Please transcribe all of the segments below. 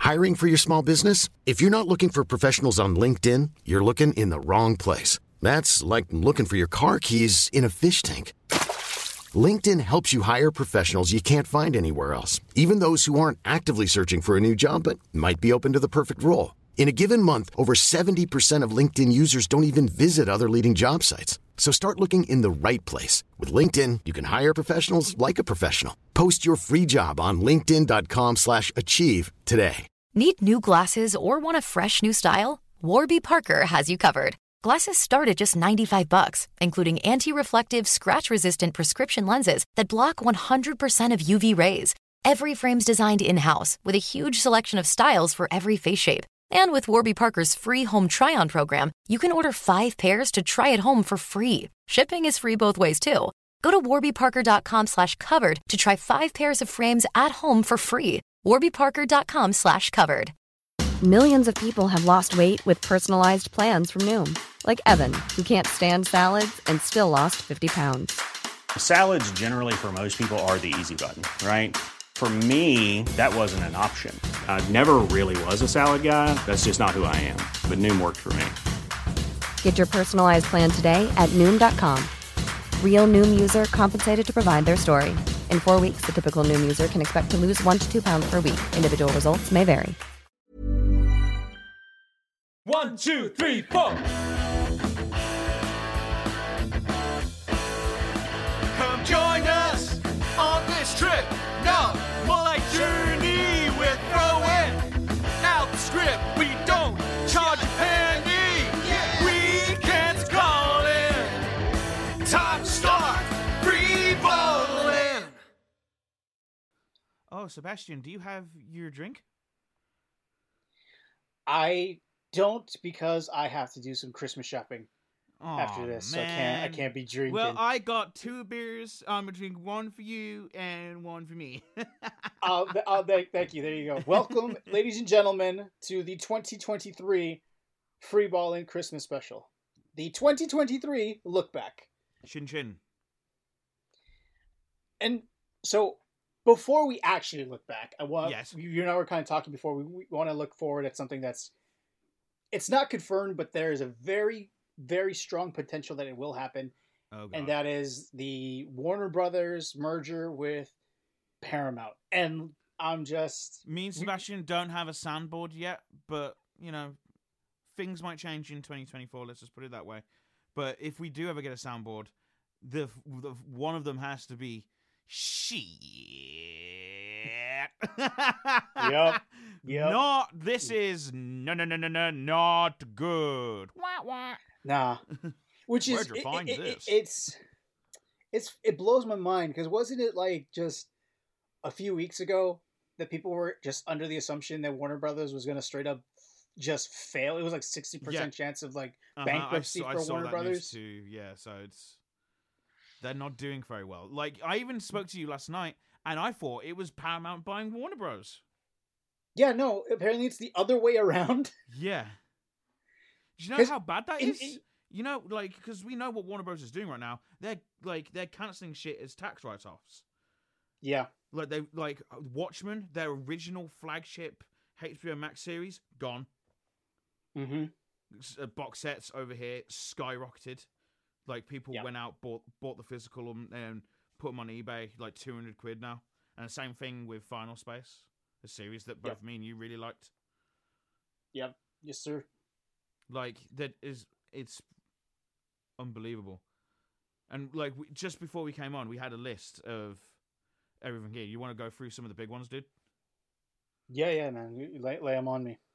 Hiring for your small business? If you're not looking for professionals on LinkedIn, you're looking in the wrong place. That's like looking for your car keys in a fish tank. LinkedIn helps you hire professionals you can't find anywhere else, even those who aren't actively searching for a new job but might be open to the perfect role. In a given month, over 70% of LinkedIn users don't even visit other leading job sites. So start looking in the right place. With LinkedIn, you can hire professionals like a professional. Post your free job on linkedin.com/achieve today. Need new glasses or want a fresh new style? Warby Parker has you covered. Glasses start at just $95, including anti-reflective, scratch-resistant prescription lenses that block 100% of UV rays. Every frame's designed in-house with a huge selection of styles for every face shape. And with Warby Parker's free home try-on program, you can order 5 pairs to try at home for free. Shipping is free both ways, too. Go to warbyparker.com/covered to try 5 pairs of frames at home for free. warbyparker.com/covered. Millions of people have lost weight with personalized plans from Noom. Like Evan, who can't stand salads and still lost 50 pounds. Salads generally for most people are the easy button, right? For me, that wasn't an option. I never really was a salad guy. That's just not who I am. But Noom worked for me. Get your personalized plan today at Noom.com. Real Noom user compensated to provide their story. In 4 weeks, the typical Noom user can expect to lose 1 to 2 pounds per week. Individual results may vary. 1, 2, 3, 4. Come join us on this trip. No, more like journey. We're throwing out the script. We don't charge a penny. Weekends calling. Time to start free balling. Oh, Sebastian, do you have your drink? I don't, because I have to do some Christmas shopping after this, man. so I can't be drinking. Well, I got 2 beers. I'm gonna drink 1 for you and 1 for me. Thank you. There you go. Welcome, ladies and gentlemen, to the 2023 Free Balling Christmas Special. The 2023 Look Back. Chin chin. And so, before we actually look back, Yes. You and I were kind of talking before, we want to look forward at something it's not confirmed, but there is a very, very strong potential that it will happen. Oh, God. And that is the Warner Brothers merger with Paramount. And I'm just... Me and Sebastian don't have a soundboard yet, but, you know, things might change in 2024, let's just put it that way. But if we do ever get a soundboard, the one of them has to be shit. Yep. Not, this is not good. Nah. Which is... Where'd you find this? It blows my mind, because wasn't it like just a few weeks ago that people were just under the assumption that Warner Brothers was going to straight up just fail? It was like 60% chance of like bankruptcy for Warner Brothers. Too. Yeah, so they're not doing very well. Like, I even spoke to you last night, and I thought it was Paramount buying Warner Bros. Yeah, no, apparently it's the other way around. Yeah. Do you know how bad that is? You know, like, because we know what Warner Bros. Is doing right now. They're cancelling shit as tax write-offs. Yeah. Like Watchmen, their original flagship HBO Max series, gone. Mm-hmm. Box sets over here skyrocketed. Like, people went out, bought the physical and put them on eBay, like £200 now. And the same thing with Final Space, a series that both me and you really liked. Yep. Yes, sir. Like, it's unbelievable. And like, just before we came on, we had a list of everything here. You want to go through some of the big ones, dude? Yeah, man. You lay them on me.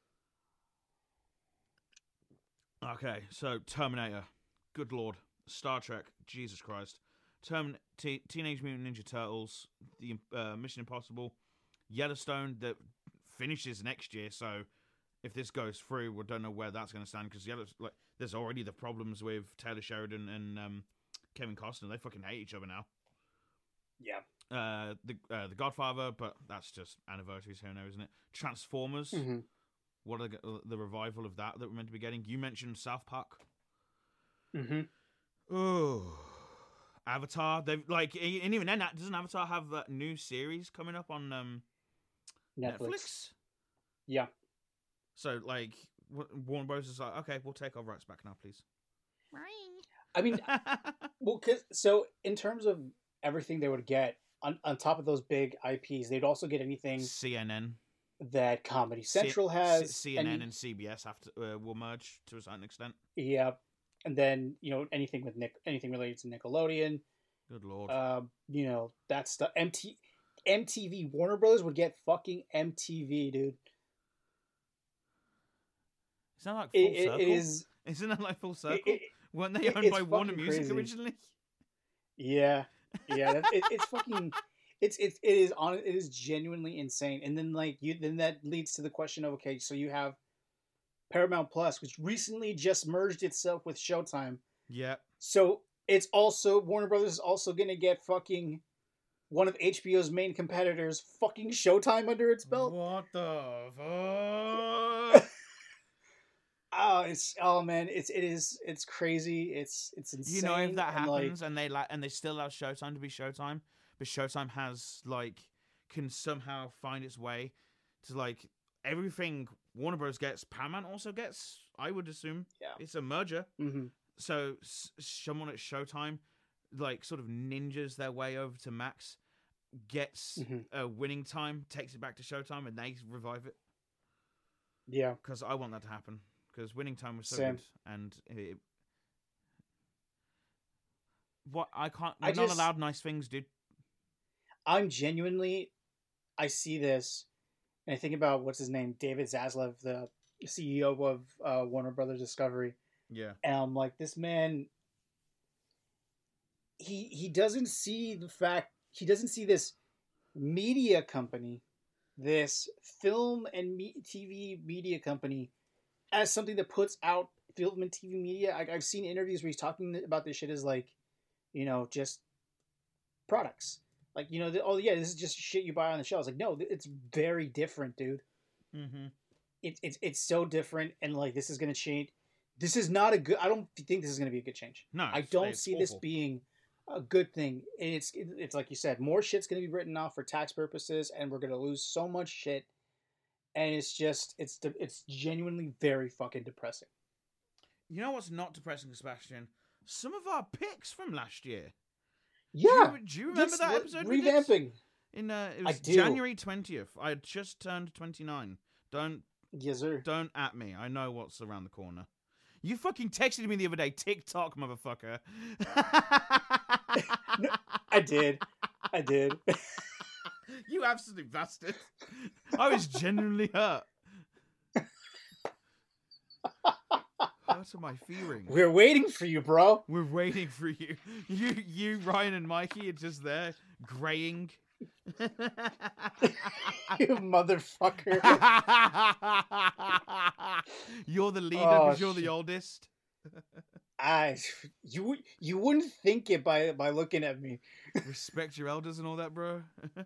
Okay, so Terminator, good lord. Star Trek, Jesus Christ. Teenage Mutant Ninja Turtles, the Mission Impossible, Yellowstone that finishes next year. So if this goes through, we don't know where that's going to stand, because there's already the problems with Taylor Sheridan and Kevin Costner. They fucking hate each other now. Yeah. The Godfather, but that's just anniversaries here and there, isn't it? Transformers. Mm-hmm. What are the revival of that we're meant to be getting? You mentioned South Park. Mm-hmm. Oh, Avatar. They've and even then, doesn't Avatar have that new series coming up on Netflix? Yeah. So, like, Warner Bros. Is like, okay, we'll take our rights back now, please. I mean, well, so in terms of everything they would get on top of those big IPs, they'd also get anything CNN. that Comedy Central has. CNN and CBS will merge to a certain extent. Yeah, and then anything with anything related to Nickelodeon. Good lord. That stuff. MTV, Warner Brothers would get fucking MTV, dude. Is that like full circle? It is. Isn't that like full circle? Weren't they owned by Warner Music crazy. originally? Yeah. It's fucking. It is genuinely insane. And then then that leads to the question of, okay, so you have Paramount Plus, which recently just merged itself with Showtime. Yeah. So it's also Warner Brothers is also gonna get fucking one of HBO's main competitors, fucking Showtime, under its belt. What the fuck? It's crazy. It's insane. You know, if that happens and they still allow Showtime to be Showtime, but Showtime can somehow find its way to everything Warner Bros. Gets, Paramount also gets. I would assume. Yeah. It's a merger. Mm-hmm. So someone at Showtime, sort of ninjas their way over to Max, gets a winning time, takes it back to Showtime, and they revive it. Yeah. Because I want that to happen. Because winning time was so Same. good, and we're not allowed nice things, dude. I see this, and I think about what's his name, David Zaslav, the CEO of Warner Brothers Discovery. Yeah, and I'm like, this man, he doesn't see this media company, this film and TV media company, as something that puts out film and TV media. I've seen interviews where he's talking about this shit as just products. This is just shit you buy on the shelves. No, it's very different, dude. Mm-hmm. It's so different, and this is gonna change. This is not a good. I don't think this is gonna be a good change. No, I don't see this being a good thing. And it's like you said, more shit's gonna be written off for tax purposes, and we're gonna lose so much shit. And it's genuinely very fucking depressing. You know what's not depressing, Sebastian? Some of our picks from last year. Yeah. Do you remember that episode? Revamping. It was January 20th. I had just turned 29. Yes, sir. Don't at me. I know what's around the corner. You fucking texted me the other day, TikTok, motherfucker. No, I did. You absolute bastard. I was genuinely hurt. Hurt my feelings. We're waiting for you, bro. We're waiting for you. You, Ryan and Mikey are just there, graying. You motherfucker. You're the leader because you're the oldest. You wouldn't think it by looking at me. Respect your elders and all that, bro.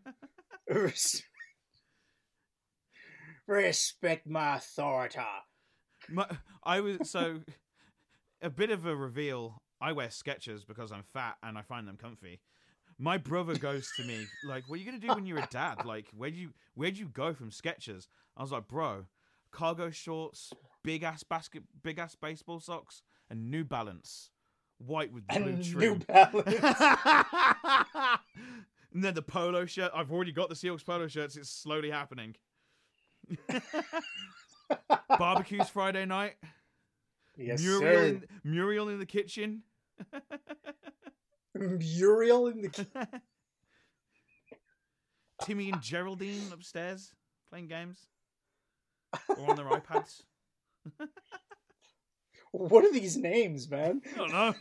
Respect my authority. A bit of a reveal. I wear Skechers because I'm fat and I find them comfy. My brother goes to me like, "What are you gonna do when you're a dad? Like, where'd you go from Skechers?" I was like, "Bro, cargo shorts, big ass baseball socks, and New Balance, white with blue trim." New Balance. And then the polo shirt. I've already got the Seahawks polo shirts. It's slowly happening. Barbecues Friday night. Yes, sir. Muriel in the kitchen. Muriel in the kitchen. Timmy and Geraldine upstairs playing games. Or on their iPads. What are these names, man? I don't know.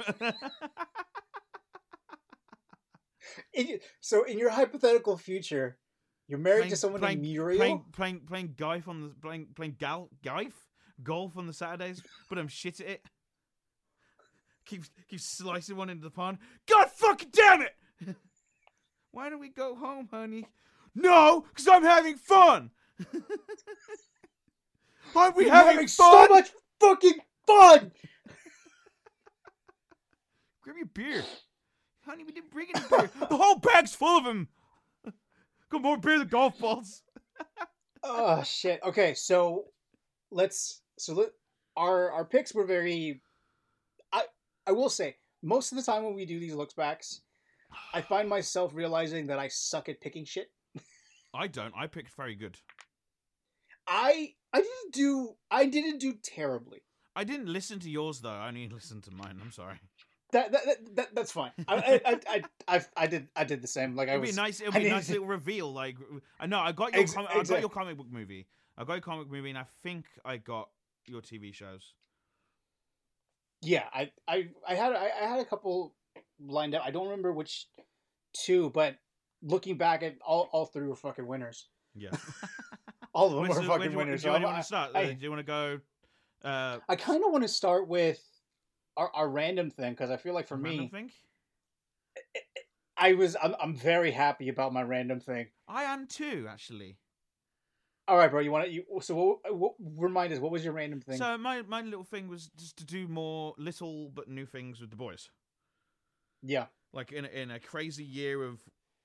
So in your hypothetical future, you're married to someone named Muriel? Playing golf on the golf on the Saturdays, but I'm shit at it. Keep slicing one into the pond. God fucking damn it! Why don't we go home, honey? No, because I'm having fun. Aren't we having fun? So much fucking fun! Grab your beer. Honey, we didn't bring any beer. The whole bag's full of them. Got more beer than golf balls. Oh shit. Okay, so our picks were very. I will say most of the time when we do these looks backs, I find myself realizing that I suck at picking shit. I don't. I picked very good. I didn't do terribly. I didn't listen to yours though. I only listened to mine. I'm sorry. That's fine. I did the same. Like It'd be nice. It'd be a nice little reveal. Like I know I got your I got your comic book movie. I got your comic movie, and I think I got your TV shows. Yeah, I had a couple lined up. I don't remember which two, but looking back at all three were fucking winners. Yeah, all of them were fucking winners. Do you want to start? Do you want to go? I kind of want to start with our random thing because I feel like for me, thing? I'm very happy about my random thing. I am too, actually. All right, bro. So what remind us? What was your random thing? So my little thing was just to do more little but new things with the boys. Yeah, like in a crazy year of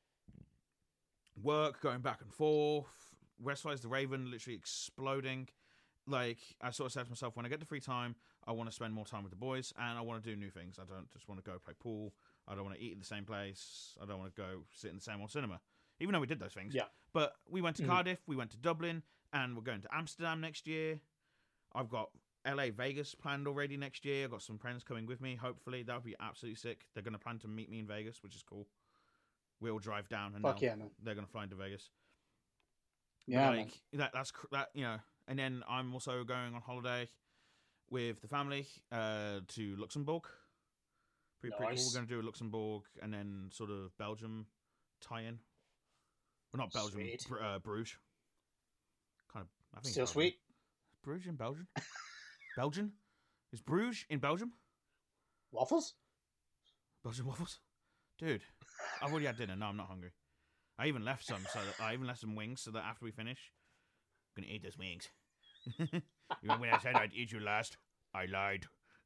work, going back and forth. Westfire's The Raven literally exploding. Like I sort of said to myself, when I get the free time, I want to spend more time with the boys, and I want to do new things. I don't just want to go play pool. I don't want to eat at the same place. I don't want to go sit in the same old cinema. Even though we did those things. Yeah. But we went to Cardiff, we went to Dublin, and we're going to Amsterdam next year. I've got LA, Vegas planned already next year. I've got some friends coming with me, hopefully. That would be absolutely sick. They're going to plan to meet me in Vegas, which is cool. We'll drive down and they're going to fly into Vegas. Yeah, like, that's you know. And then I'm also going on holiday with the family to Luxembourg. Pretty cool. We're going to do Luxembourg and then sort of Belgium tie-in. Well, not Belgium, Bruges. Kind of. I think still sweet. Bruges in Belgium. Belgium is Bruges in Belgium. Waffles. Belgian waffles, dude. I've already had dinner. No, I'm not hungry. I even left some, some wings, so that after we finish, I'm gonna eat those wings. When I said I'd eat you last, I lied.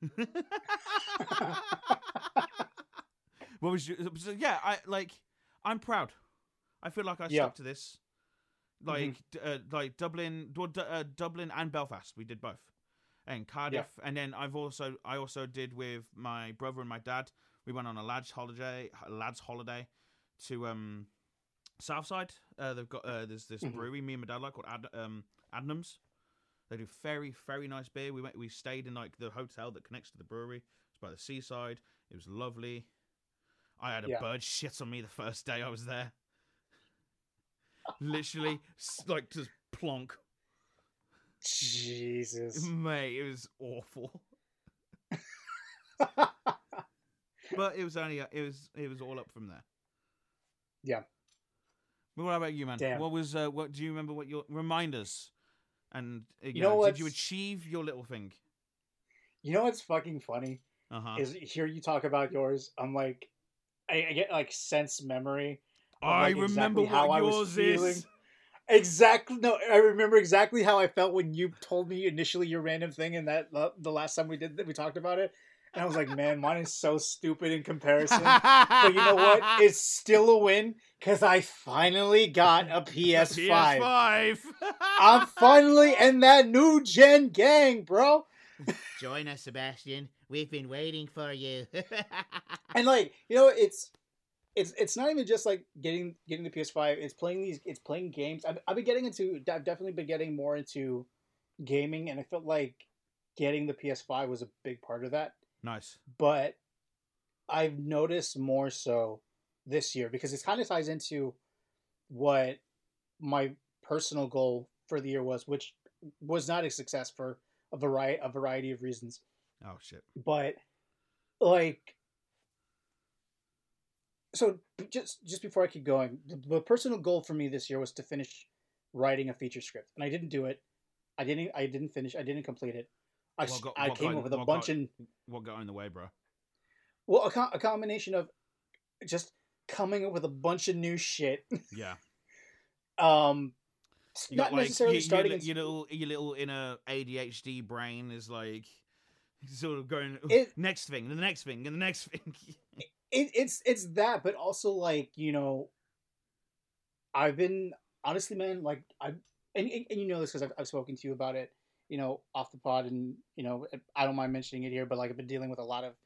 What was you? So yeah, I'm proud. I feel like I stuck to this. Like Dublin, Dublin and Belfast, we did both, and Cardiff, and then I also did with my brother and my dad. We went on a lads holiday to Southside. They've got there's this brewery me and my dad like called Adnams. They do very, very nice beer. We stayed in like the hotel that connects to the brewery. It's by the seaside. It was lovely. I had a bird shit on me the first day I was there. Literally, like just plonk. Jesus, mate, it was awful. But it was all up from there. Yeah. But what about you, man? Damn. What was what do you remember? What your remind us? And you know did you achieve your little thing? You know what's fucking funny? Is hear you talk about yours. I'm like, I get like sense memory. I remember what yours is. Exactly. No, I remember exactly how I felt when you told me initially your random thing, and that the last time we talked about it, and I was like, man, mine is so stupid in comparison. But you know what? It's still a win because I finally got a PS5. I'm finally in that new gen gang, bro. Join us, Sebastian. We've been waiting for you. And like, you know, it's not even just like getting the PS5. It's playing games. I've definitely been getting more into gaming, and I felt like getting the PS5 was a big part of that. Nice. But I've noticed more so this year because it kind of ties into what my personal goal for the year was, which was not a success for a variety of reasons. Oh shit. But like, so just before I keep going, the personal goal for me this year was to finish writing a feature script, and I didn't do it. I didn't finish. I didn't complete it. I came up with a bunch of... What got in the way, bro? Well, a combination of just coming up with a bunch of new shit. Yeah. Not necessarily starting... Your little inner ADHD brain is like sort of going, next thing, and the next thing, and the next thing. It's that, but also like, you know, I've been... Honestly, man, like, and you know this because I've spoken to you about it, off the pod, and I don't mind mentioning it here, but like I've been dealing with a lot of,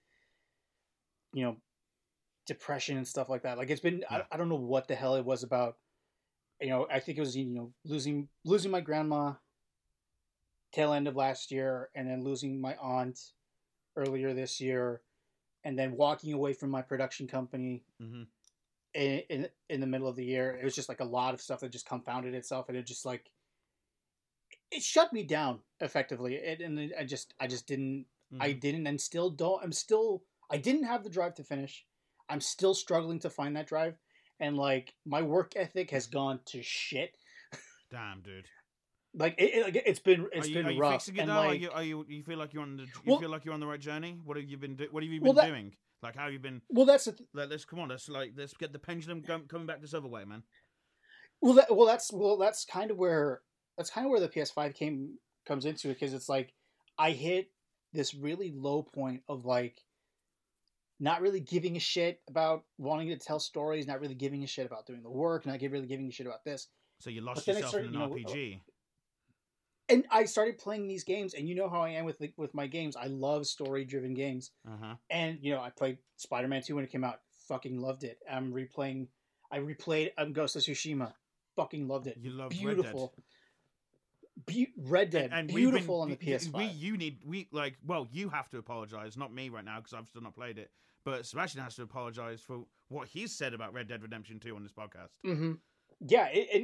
depression and stuff like that. Like it's been, I don't know what the hell it was about. I think it was losing my grandma tail end of last year, and then losing my aunt earlier this year, and then walking away from my production company in the middle of the year. It was just like a lot of stuff that just compounded itself, and it just like it shut me down effectively. And I just didn't. I didn't, and still don't. I didn't have the drive to finish. I'm still struggling to find that drive, and like my work ethic has gone to shit. Damn, dude. Like it's been rough. Are you fixing it and now? like, You feel like you're on the feel like you're on the right journey? What have you been doing? Like how have you been? Well, that's the let's come on. Let's get the pendulum coming back this other way, man. That's kind of where the PS5 comes into it, because it's like I hit this really low point of like not really giving a shit about wanting to tell stories, not really giving a shit about doing the work, not really giving a shit about this. So you lost yourself in an RPG. And I started playing these games, and you know how I am with my games. I love story-driven games. And, I played Spider-Man 2 when it came out. Fucking loved it. I replayed Ghost of Tsushima. Fucking loved it. You love beautiful. Red Dead. And beautiful on the PS5. You have to apologize, not me right now, because I've still not played it. But Sebastian has to apologize for what he's said about Red Dead Redemption 2 on this podcast. Mm-hmm. Yeah,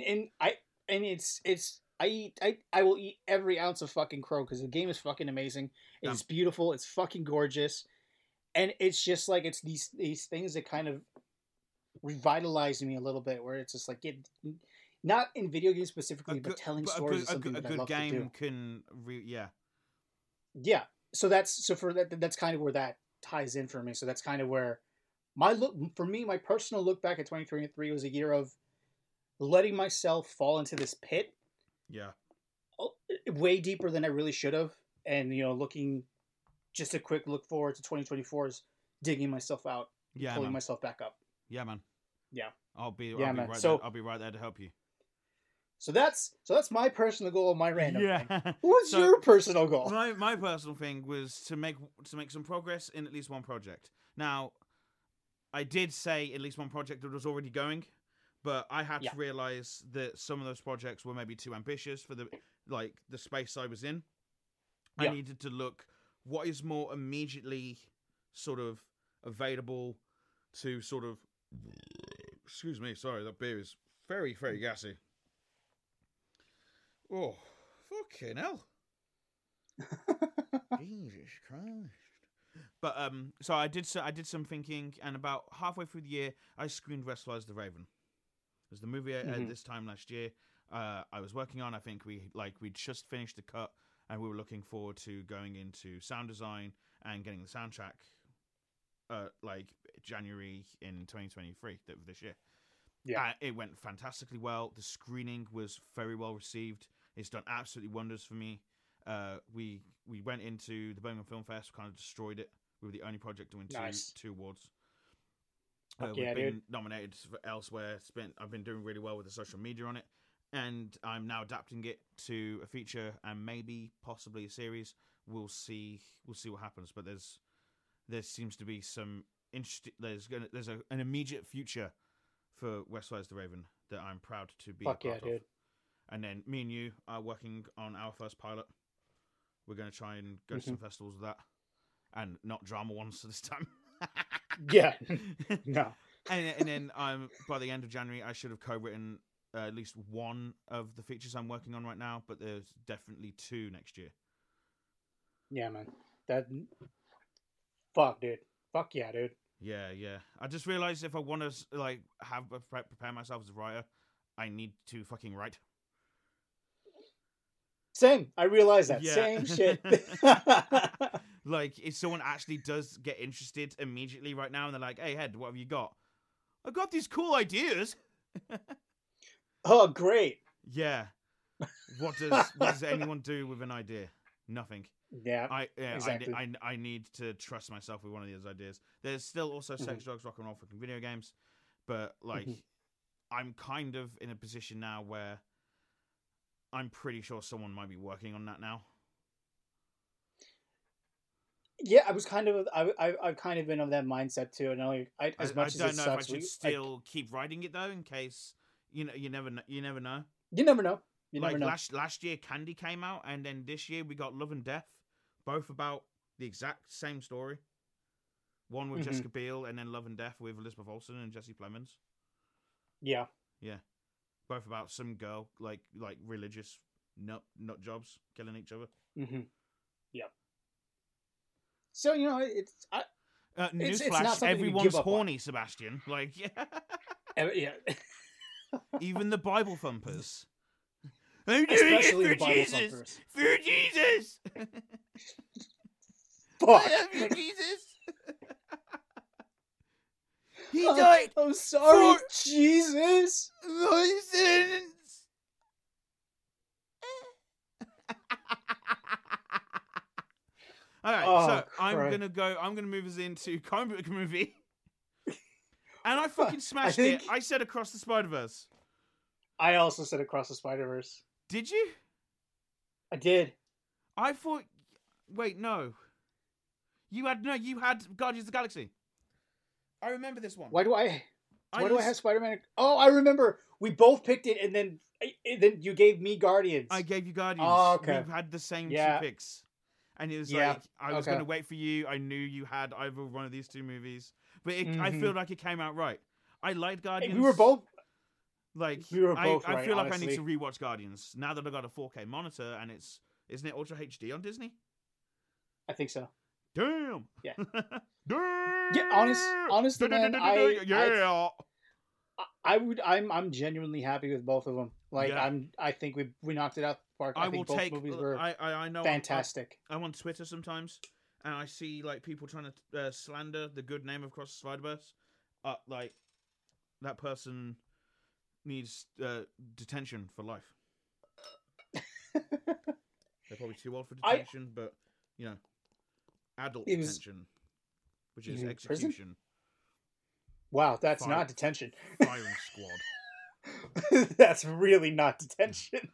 I will eat every ounce of fucking crow, because the game is fucking amazing. It's beautiful. It's fucking gorgeous, and it's just like it's these things that kind of revitalize me a little bit. Where it's just like not in video games specifically, but telling stories is something that I love to do. A good game can, yeah. So that's kind of where that ties in for me. So that's kind of where my personal look back at 2023 was a year of letting myself fall into this pit. Yeah. Way deeper than I really should have. And, looking, just a quick look forward to 2024 is digging myself out, pulling myself back up. Yeah, man. Yeah. I'll be right there to help you. So that's my personal goal, my random thing. What's So, your personal goal? My personal thing was to make some progress in at least one project. Now, I did say at least one project that was already going, but I had to realize that some of those projects were maybe too ambitious for the space I was in. I needed to look what is more immediately sort of available to sort of. Excuse me, sorry, that beer is very, very gassy. Oh, fucking hell! Jesus Christ! But so I did some thinking, and about halfway through the year, I screened Westlies the Raven. It was the movie this time last year. I was working on. I think we'd just finished the cut, and we were looking forward to going into sound design and getting the soundtrack. January in 2023 this year. Yeah, it went fantastically well. The screening was very well received. It's done absolutely wonders for me. We went into the Birmingham Film Fest, kind of destroyed it. We were the only project to win two awards. We've been nominated for elsewhere. I've been doing really well with the social media on it, and I'm now adapting it to a feature and maybe possibly a series. We'll see what happens. But there seems to be some interesting. There's an immediate future for Westlies the Raven that I'm proud to be a part of. Dude. And then me and you are working on our first pilot. We're going to try and go to some festivals with that, and not drama ones this time. Yeah, no. And then by the end of January, I should have co-written at least one of the features I'm working on right now, but there's definitely two next year. Yeah, man. Fuck, dude. Fuck yeah, dude. Yeah. I just realized if I want to prepare myself as a writer, I need to fucking write. Same. I realize that. Yeah. Same shit. If someone actually does get interested immediately right now, and they're like, "Hey, Head, what have you got?" I got these cool ideas. Oh, great. Yeah. What does anyone do with an idea? Nothing. Yeah. Exactly. I need to trust myself with one of these ideas. There's still also sex, drugs, rock and roll, fucking video games, but I'm kind of in a position now where I'm pretty sure someone might be working on that now. Yeah, I was kind of I've kind of been of that mindset too, and as much as I it don't know sucks, if I should still keep writing it though, in case you never know. You never know. You never know. You Like never know. last year, Candy came out, and then this year we got Love and Death, both about the exact same story. One with Jessica Biel, and then Love and Death with Elizabeth Olsen and Jesse Plemons. Yeah. Yeah, both about some girl like religious nut jobs killing each other. Mm-hmm. Yeah. So it's not Newsflash: something you everyone's give up on. horny, Sebastian. Like, yeah, Yeah. even the Bible thumpers. I'm doing Especially it the for Bible Jesus. thumpers. For Jesus. Fuck. I love you, Jesus. He died I'm sorry, for- Jesus. my sins. All right, Oh, so I'm Christ. gonna move us into comic book movie, and I fucking smashed think- it. I said Across the Spider-Verse. I also said Across the Spider-Verse. Did you? I did. I thought. Wait, no. You had Guardians of the Galaxy. I remember this one. Why do I lis- have Spider-Man? Oh, I remember. We both picked it, and then you gave me Guardians. I gave you Guardians. Oh, okay. We had the same Yeah. two picks. And it was Yeah, like, I was okay. going to wait for you. I knew you had either one of these two movies. But I Mhm. feel like it came out right. I liked Guardians. We were both. Like, we were both I right, feel like I honestly. need to rewatch Guardians. Now that I got a 4K monitor and isn't it Ultra HD on Disney? I think so. Damn. Yeah. Damn. Yeah, honestly, man, yeah. I'm genuinely happy with both of them. Like, Yeah. I think we knocked it out the park. I think both movies were I know fantastic. I'm on Twitter sometimes, and I see like people trying to slander the good name of Across the Spider-Verse. Like that person needs detention for life. They're probably too old for detention, but adult It was- detention, which is You mean prison? execution, Wow, that's Fire- not detention. firing squad. That's really not detention.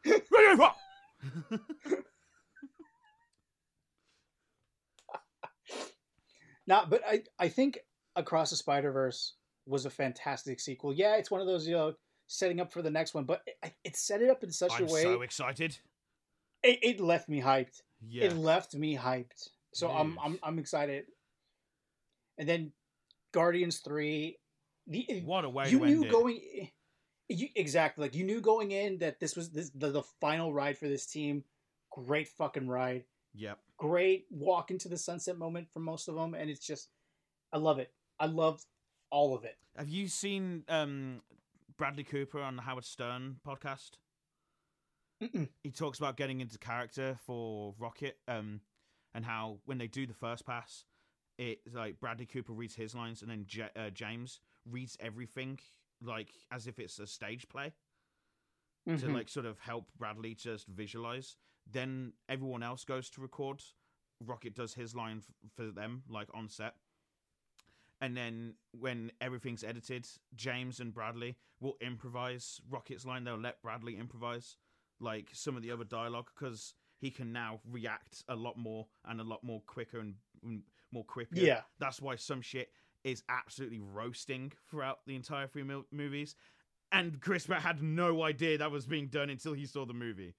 But I think Across the Spider-Verse was a fantastic sequel. Yeah, it's one of those, setting up for the next one, but it set it up in such I'm a way. so excited. It left me hyped. Yeah. It left me hyped. So Yes. I'm excited. And then Guardians 3, What a way you to knew end it. going exactly, like, you knew going in that this was the final ride for this team. Great fucking ride. Yep. Great walk into the sunset moment for most of them, and it's just, I love it. I loved all of it. Have you seen Bradley Cooper on the Howard Stern podcast? Mm-mm. He talks about getting into character for Rocket, and how when they do the first pass, it's like Bradley Cooper reads his lines, and then James reads everything like as if it's a stage play to Mhm. like sort of help Bradley just visualize. Then everyone else goes to record. Rocket does his line for them, like on set. And then when everything's edited, James and Bradley will improvise Rocket's line. They'll let Bradley improvise like some of the other dialogue because he can now react a lot more and a lot more quicker and more quicker. Yeah. That's why some shit is absolutely roasting throughout the entire three movies. And Chris Pratt had no idea that was being done until he saw the movie.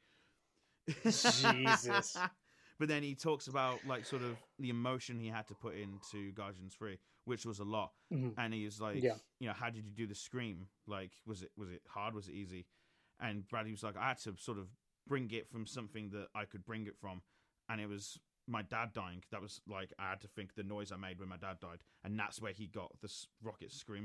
Jesus. But then he talks about like sort of the emotion he had to put into Guardians 3, which was a lot. Mhm. And he was like, Yeah. how did you do the scream? Like, was it hard? Was it easy? And Bradley was like, I had to sort of bring it from something that I could bring it from. And it was my dad dying. That was like, I had to think the noise I made when my dad died. And that's where he got the Rocket scream.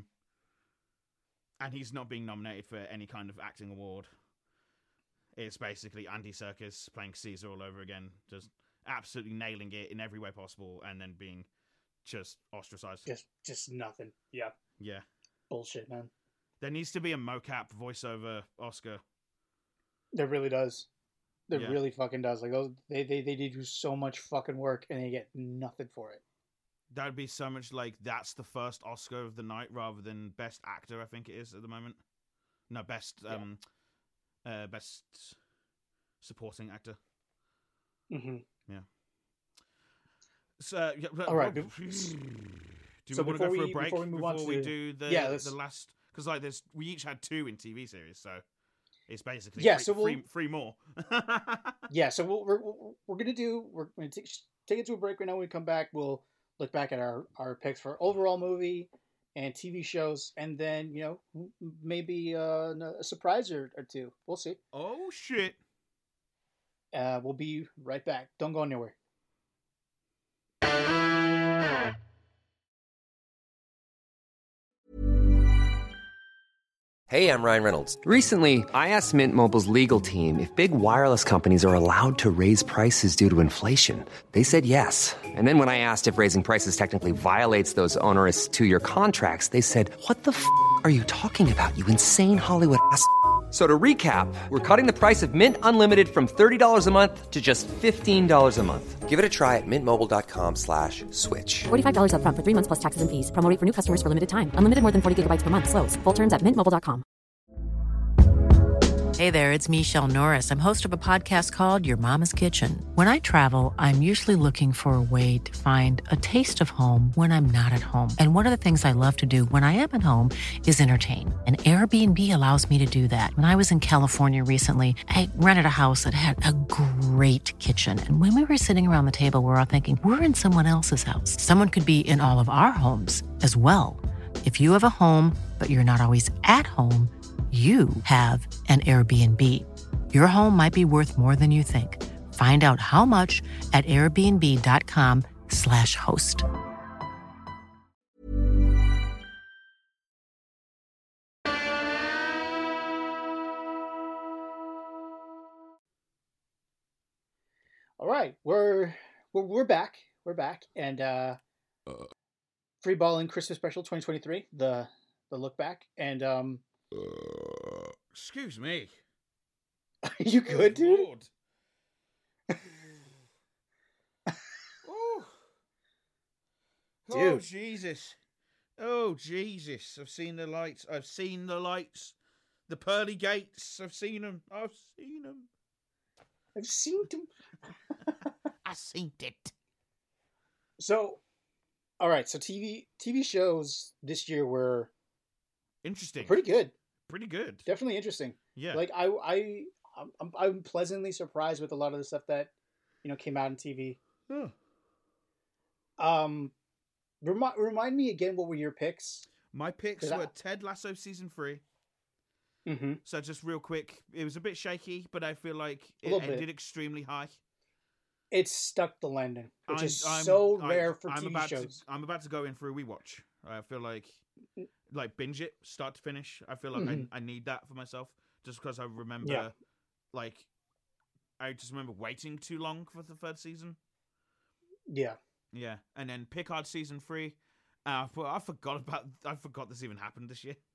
And he's not being nominated for any kind of acting award. It's basically Andy Serkis playing Caesar all over again, just absolutely nailing it in every way possible, and then being just ostracized. Just nothing. Yeah. Yeah. Bullshit, man. There needs to be a mocap voiceover Oscar. There really does. There Yeah. really fucking does. Like, those, they do so much fucking work and they get nothing for it. That would be so much like that's the first Oscar of the night rather than Best Actor, I think it is at the moment. No, best supporting actor. Mm-hmm. Yeah. So, All right. Do So we want to go before for a we- break before we move on to- do the let's- the last? Because like we each had 2 in TV series, so it's basically Yeah, three, so we'll- three more. Yeah, so we're gonna take it to a break right now. When we come back, we'll look back at our picks for overall movie and TV shows, and then maybe a surprise or two. We'll see. Oh shit! We'll be right back. Don't go anywhere. Hey, I'm Ryan Reynolds. Recently, I asked Mint Mobile's legal team if big wireless companies are allowed to raise prices due to inflation. They said yes. And then when I asked if raising prices technically violates those onerous 2-year contracts, they said, "What the f*** are you talking about, you insane Hollywood ass?" So to recap, we're cutting the price of Mint Unlimited from $30 a month to just $15 a month. Give it a try at mintmobile.com/switch. $45 up front for 3 months plus taxes and fees. Promo rate for new customers for limited time. Unlimited more than 40 gigabytes per month. Slows full terms at mintmobile.com. Hey there, it's Michelle Norris. I'm host of a podcast called Your Mama's Kitchen. When I travel, I'm usually looking for a way to find a taste of home when I'm not at home. And one of the things I love to do when I am at home is entertain. And Airbnb allows me to do that. When I was in California recently, I rented a house that had a great kitchen. And when we were sitting around the table, we were all thinking, we're in someone else's house. Someone could be in all of our homes as well. If you have a home, but you're not always at home, you have an Airbnb. Your home might be worth more than you think. Find out how much at airbnb.com/host. All right, we're back. We're back, and Free Balling Christmas Special 2023, the look back, and Excuse me. you good, dude? Lord. Oh, Dude. Jesus. Oh, Jesus. I've seen the lights. I've seen the lights. The pearly gates. I've seen them. I've seen them. I've seen them. I seen it. So, all right. So TV shows this year were Interesting. pretty good. Pretty good. Definitely interesting. Yeah. Like I'm pleasantly surprised with a lot of the stuff that came out on TV. Huh. Remind me again, what were your picks? My picks were Ted Lasso season 3. Mm-hmm. So just real quick, it was a bit shaky, but I feel like A it little bit. ended extremely high. It stuck the landing, which is I'm- so I- rare for I'm TV about shows. I'm about to go in for a rewatch. I feel like binge it, start to finish. I feel like Mhm. I need that for myself, just because I remember, Yeah. I just remember waiting too long for the 3rd season. Yeah. Yeah, and then Picard season 3. I forgot this even happened this year.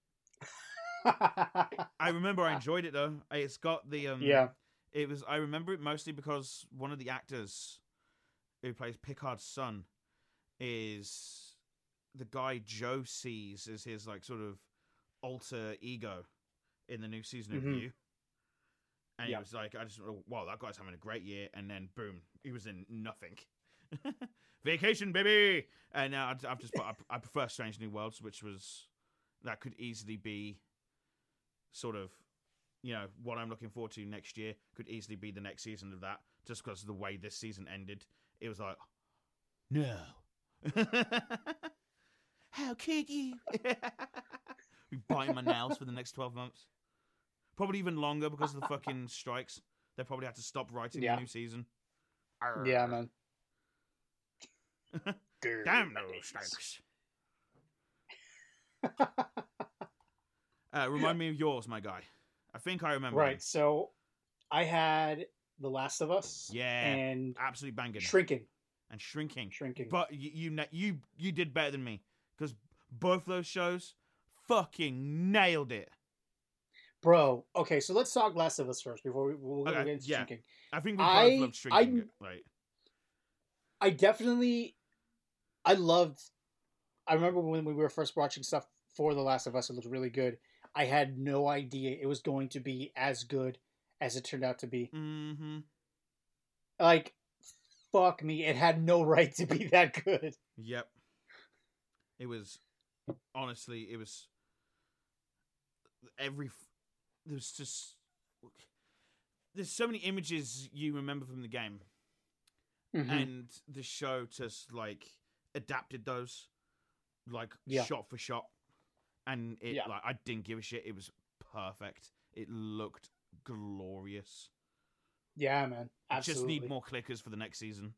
I remember I enjoyed it though. It's got the Yeah. It was. I remember it mostly because one of the actors who plays Picard's son is the guy Joe sees as his sort of alter ego in the new season of Mhm. You. And Yeah. he was like, I just, wow, that guy's having a great year. And then boom, he was in nothing. Vacation, baby. And now I've just put. I prefer Strange New Worlds, which was that could easily be sort of. What I'm looking forward to next year could easily be the next season of that, just because of the way this season ended. It was like, no. How could you? Be biting my nails for the next 12 months. Probably even longer because of the fucking strikes. They probably had to stop writing the new season. Arr. Yeah, man. Damn those strikes. Remind me of yours, my guy. I think I remember. Right. So I had The Last of Us. Yeah. And Absolutely banging. Shrinking. Shrinking. But you did better than me, because both those shows fucking nailed it. Bro, okay, so let's talk Last of Us first before we'll get into yeah. Shrinking. I think we both loved Shrinking. I remember when we were first watching stuff for The Last of Us, it looked really good. I had no idea it was going to be as good as it turned out to be. Mm-hmm. Like, fuck me, it had no right to be that good. Yep. It was, honestly, there's so many images you remember from the game. Mm-hmm. And the show just, like, adapted those, like, shot for shot. And I didn't give a shit. It was perfect. It looked glorious. Yeah, man. Absolutely. Just need more clickers for the next season.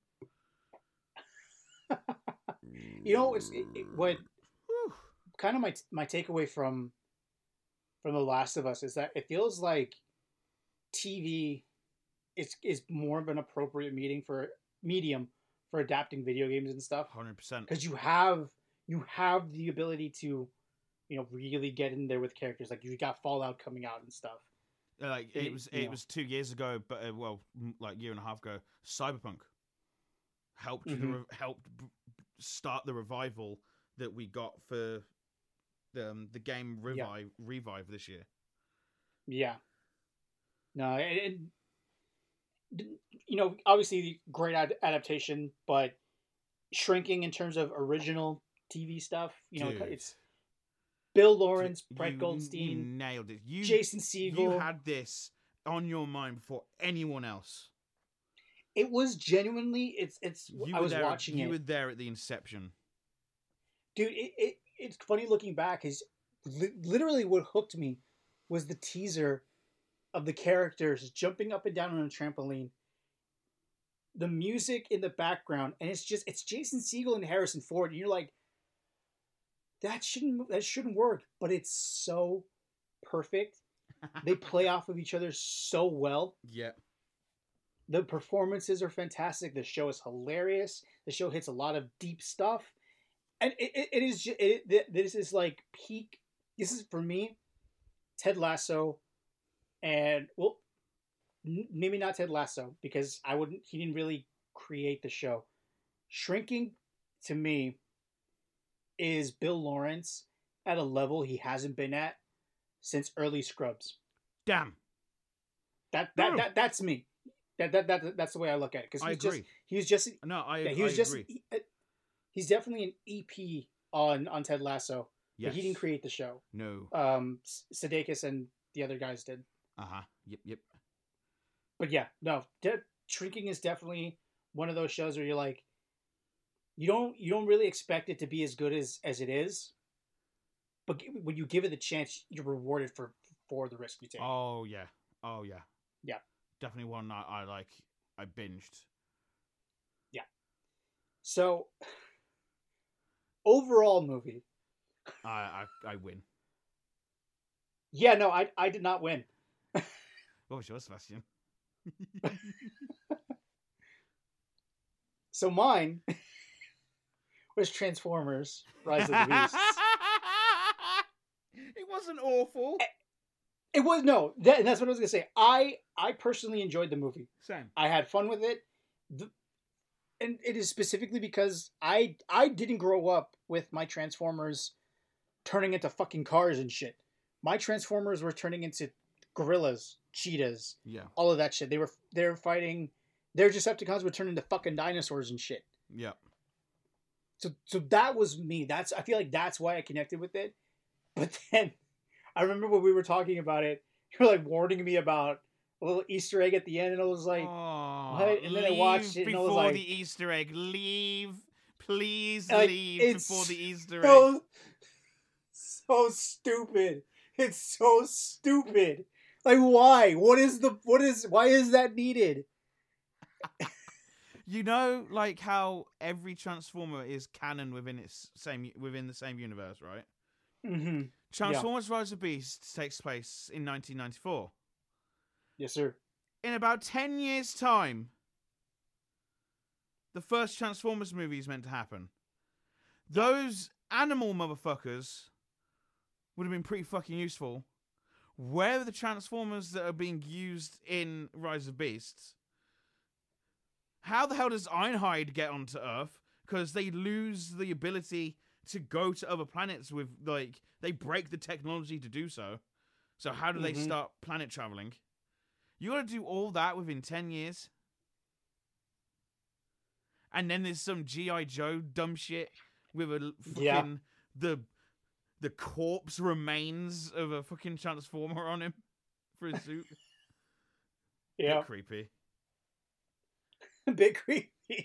You know, what kind of my takeaway from The Last of Us is that it feels like TV is more of an appropriate medium for adapting video games and stuff. 100%. Because you have the ability to, you know, really get in there with characters. Like, you got Fallout coming out and stuff. Like it was 2 years ago, but like a year and a half ago, Cyberpunk helped start the revival that we got for the game Revive this year. Yeah. No, you know, obviously great adaptation, but shrinking in terms of original TV stuff. You know, it's Bill Lawrence, Brett Goldstein. You nailed it. Jason Segel. You had this on your mind before anyone else. It was genuinely. I was watching it. You were there at the inception, dude. It's funny looking back. Is literally what hooked me was the teaser of the characters jumping up and down on a trampoline. The music in the background, and it's Jason Segel and Harrison Ford. And you're like, that shouldn't work, but it's so perfect. They play off of each other so well. Yeah. The performances are fantastic. The show is hilarious. The show hits a lot of deep stuff, and this is like peak. This is for me, Ted Lasso, and maybe not Ted Lasso because he didn't really create the show. Shrinking to me is Bill Lawrence at a level he hasn't been at since early Scrubs. Damn. That's me. That's the way I look at it. Because he's definitely an EP on Ted Lasso. Yes. But he didn't create the show. No. Sudeikis and the other guys did. Yep. But yeah, no. Shrinking is definitely one of those shows where you're like, you don't really expect it to be as good as it is, but when you give it the chance, you're rewarded for the risk you take. Oh yeah. Yeah. Definitely one I binged. Yeah. So overall movie, I win. Yeah, no, I did not win. What was yours, Sebastian? So mine was Transformers: Rise of the Beasts. It wasn't awful. It was and that's what I was gonna say. I personally enjoyed the movie. Same. I had fun with it, and it is specifically because I didn't grow up with my Transformers turning into fucking cars and shit. My Transformers were turning into gorillas, cheetahs, all of that shit. They were fighting. Their Decepticons would turn into fucking dinosaurs and shit. Yeah. So that was me. I feel like that's why I connected with it. But then I remember when we were talking about it, you were like warning me about a little Easter egg at the end, and I was like, what? And then I watched it, and I was like, before the Easter egg, leave. Please leave before the Easter egg. So stupid. It's so stupid. Like, why? Why is that needed? You know, like how every Transformer is canon within the same universe, right? Mm-hmm. Transformers: Rise of the Beasts takes place in 1994. Yes, sir. In about 10 years' time, the first Transformers movie is meant to happen. Those animal motherfuckers would have been pretty fucking useful. Where are the Transformers that are being used in Rise of Beasts? How the hell does Ironhide get onto Earth? Because they lose the ability to go to other planets with, they break the technology to do so. So how do they start planet traveling? You got to do all that within 10 years? And then there's some G.I. Joe dumb shit with a fucking... The corpse remains of a fucking Transformer on him for his suit. Yeah. Bit creepy. Bit creepy.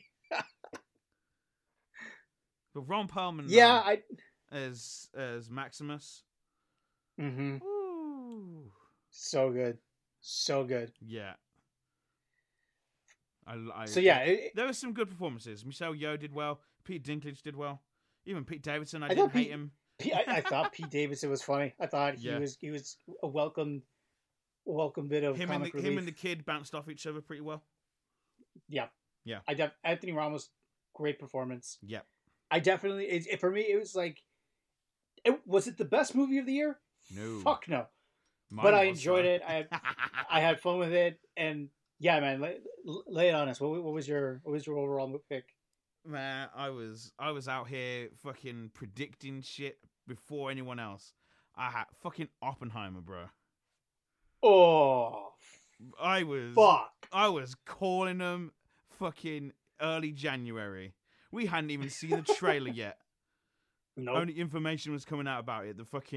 But Ron Perlman... Yeah, As Maximus. Mm-hmm. Ooh. So good. So good. Yeah. There were some good performances. Michelle Yeoh did well. Pete Dinklage did well. Even Pete Davidson, I didn't hate him. I thought Pete Davidson was funny. I thought he was a welcome bit of comic relief. Him and the kid bounced off each other pretty well. Yeah. Yeah. Anthony Ramos, great performance. Yeah. I definitely, for me, it was like, was it the best movie of the year? No. Fuck no. Mine but I was, enjoyed it. I had fun with it, and yeah, man, lay it on us. What was your overall pick? Man, I was out here fucking predicting shit before anyone else. I had fucking Oppenheimer, bro. Oh, I was calling them fucking early January. We hadn't even seen the trailer yet. No. Only information was coming out about it.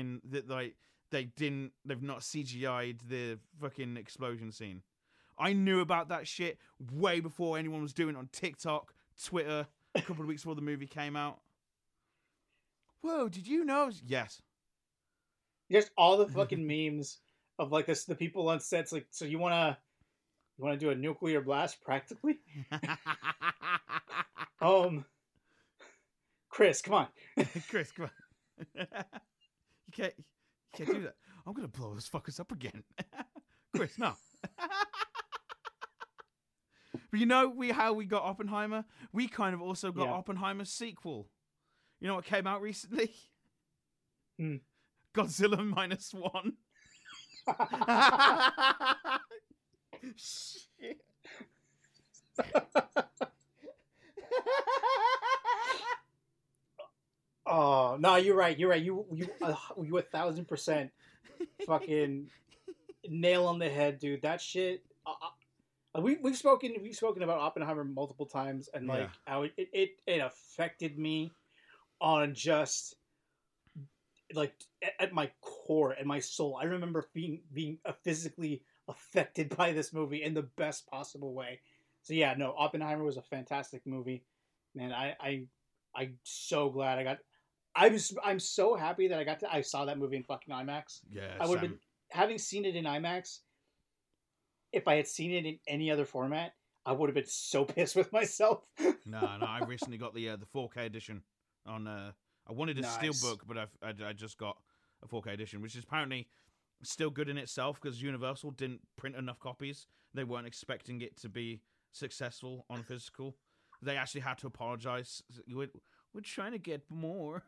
They've not CGI'd the fucking explosion scene. I knew about that shit way before anyone was doing it on TikTok, Twitter, a couple of weeks before the movie came out. Whoa, did you know? Yes. Just all the fucking memes of like this, the people on sets like, so you wanna do a nuclear blast practically? Chris, come on. Chris, come on. You can't do that. I'm gonna blow those fuckers up again. Chris, no. But you know how we got Oppenheimer? We kind of also got Oppenheimer's sequel. You know what came out recently? Godzilla -1. Shit. Oh no, you're right. You 1,000% fucking nail on the head, dude. That shit. We've spoken about Oppenheimer multiple times, and like how it affected me on just like at my core and my soul. I remember being physically affected by this movie in the best possible way. So yeah, no, Oppenheimer was a fantastic movie, man. I'm so glad I'm so happy that I saw that movie in fucking IMAX. Yeah, I would have been, having seen it in IMAX. If I had seen it in any other format, I would have been so pissed with myself. No, I recently got the 4K edition on. I wanted a steelbook, but I just got a 4K edition, which is apparently still good in itself because Universal didn't print enough copies. They weren't expecting it to be successful on physical. They actually had to apologize. We're trying to get more.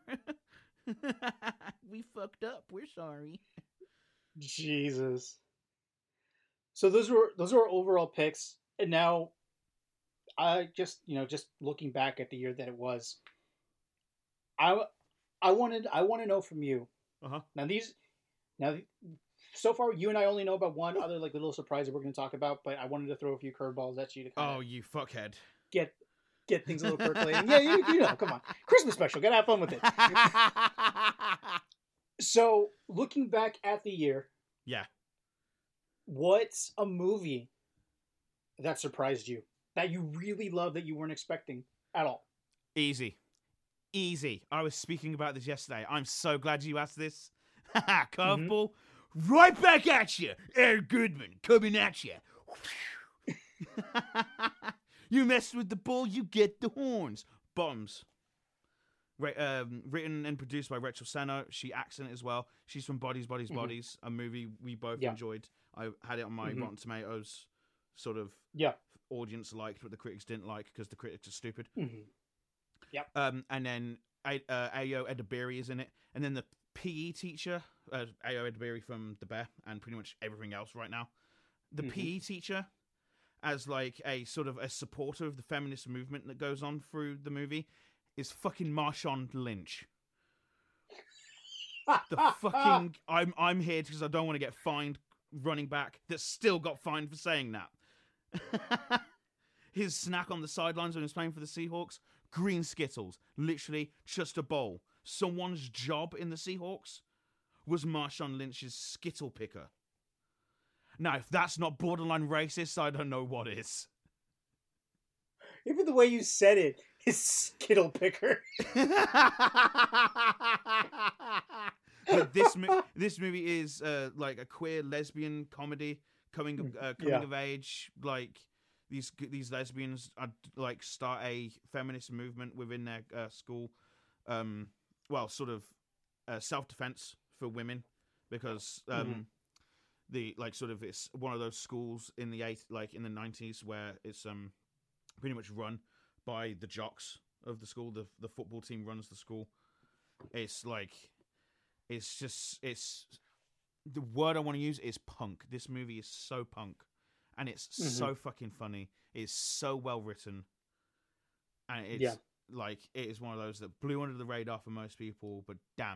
We fucked up. We're sorry. Jesus. So those were overall picks, and now I just looking back at the year that it was, I want to know from you. Now so far you and I only know about one other like little surprise that we're going to talk about, but I wanted to throw a few curveballs at you to kind of you fuckhead. Get things a little percolating. Yeah, you know, come on, Christmas special, gotta have fun with it. So looking back at the year, what's a movie that surprised you, that you really loved, that you weren't expecting at all? Easy. I was speaking about this yesterday. I'm so glad you asked this. Curveball. Right back at you. Aaron Goodman coming at you. You mess with the bull, you get the horns. Bombs. Written and produced by Rachel Sennott. She acts in it as well. She's from Bodies, Bodies, a movie we both enjoyed. I had it on my Rotten Tomatoes sort of audience liked, but the critics didn't like because the critics are stupid. And then Ayo Edebiri is in it. And then the PE teacher, Ayo Edebiri from The Bear and pretty much everything else right now. The PE teacher as like a sort of a supporter of the feminist movement that goes on through the movie is fucking Marshawn Lynch. The fucking I'm here because I don't want to get fined running back that still got fined for saying that. His snack on the sidelines when he was playing for the Seahawks, green Skittles. Literally just a bowl. Someone's job in the Seahawks was Marshawn Lynch's Skittle picker. Now, if that's not borderline racist, I don't know what is. Even the way you said it, his Skittle picker. But this movie is like a queer lesbian comedy coming of age. Like these lesbians are like start a feminist movement within their school. Sort of self-defense for women, because it's one of those schools in the 90s where it's pretty much run by the jocks of the school. The football team runs the school. It's the word I want to use is punk. This movie is so punk, and it's so fucking funny. It's so well written, and it's it is one of those that blew under the radar for most people, but damn,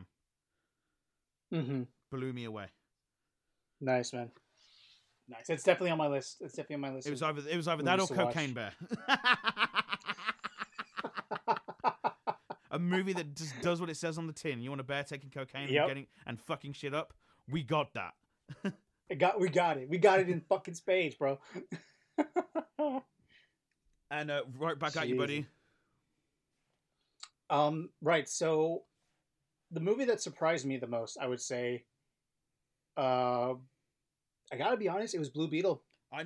blew me away. Nice, man. Nice. It's definitely on my list. It was either that or Cocaine Bear. A movie that just does what it says on the tin. You want a bear taking cocaine and fucking shit up? We got that. We got it. We got it in fucking spades, bro. And right back at you, buddy. Right. So, the movie that surprised me the most, I would say, I gotta be honest, it was Blue Beetle. I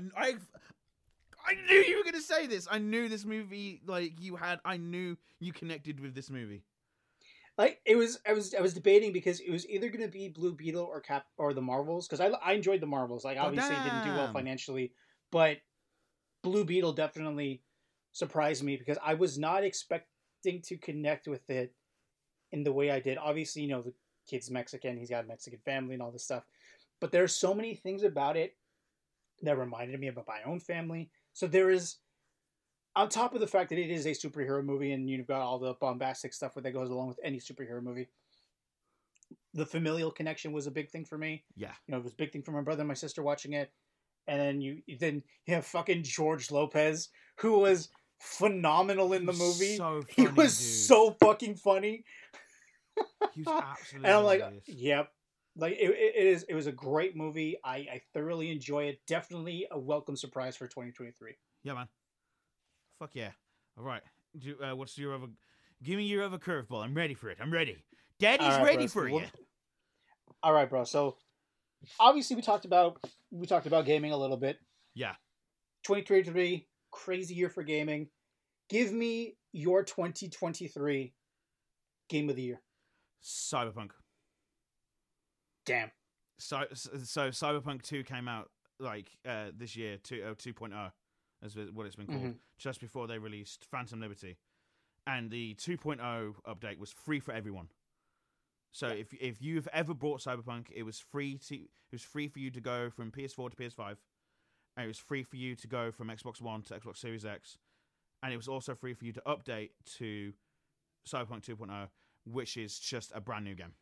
knew you were gonna say this. I knew this movie, I knew you connected with this movie. I was debating because it was either gonna be Blue Beetle or the Marvels, because I enjoyed the Marvels. Obviously it didn't do well financially, but Blue Beetle definitely surprised me because I was not expecting to connect with it in the way I did. Obviously, the kid's Mexican, he's got a Mexican family and all this stuff, but there's so many things about it that reminded me about my own family. So there is, on top of the fact that it is a superhero movie and you've got all the bombastic stuff that goes along with any superhero movie, the familial connection was a big thing for me. Yeah. It was a big thing for my brother and my sister watching it. And then you have fucking George Lopez, who was phenomenal in the movie. So funny, he was so fucking funny. He was absolutely and I'm like, hilarious. yep. It was a great movie. I thoroughly enjoy it. Definitely a welcome surprise for 2023. Yeah, man. Fuck yeah. All right. What's your other? Give me your other curveball. I'm ready for it. I'm ready. Daddy's ready for you. All right, bro. So obviously we talked about gaming a little bit. Yeah. 2023, crazy year for gaming. Give me your 2023 game of the year. Cyberpunk. Damn. So Cyberpunk 2 came out this year, 2.0 is what it's been called, just before they released Phantom Liberty. And the 2.0 update was free for everyone. So if you've ever bought Cyberpunk, it was free for you to go from PS4 to PS5. And it was free for you to go from Xbox One to Xbox Series X. And it was also free for you to update to Cyberpunk 2.0, which is just a brand new game.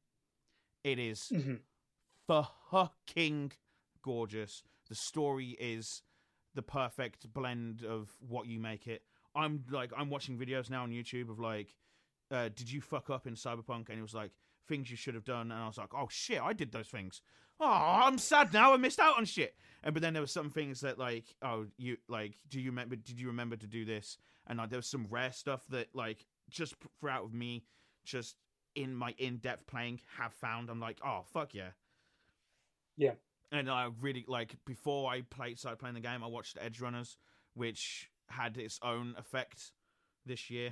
It is fucking gorgeous. The story is the perfect blend of what you make it. I'm watching videos now on YouTube of did you fuck up in Cyberpunk? And it was things you should have done. And I was like, oh shit, I did those things. Oh, I'm sad now. I missed out on shit. But then there were some things that did you remember to do this? And there was some rare stuff that just throughout of me, just in my in-depth playing, have found. I'm like, oh fuck yeah. Yeah. And I really before I started playing the game, I watched Edge Runners, which had its own effect this year.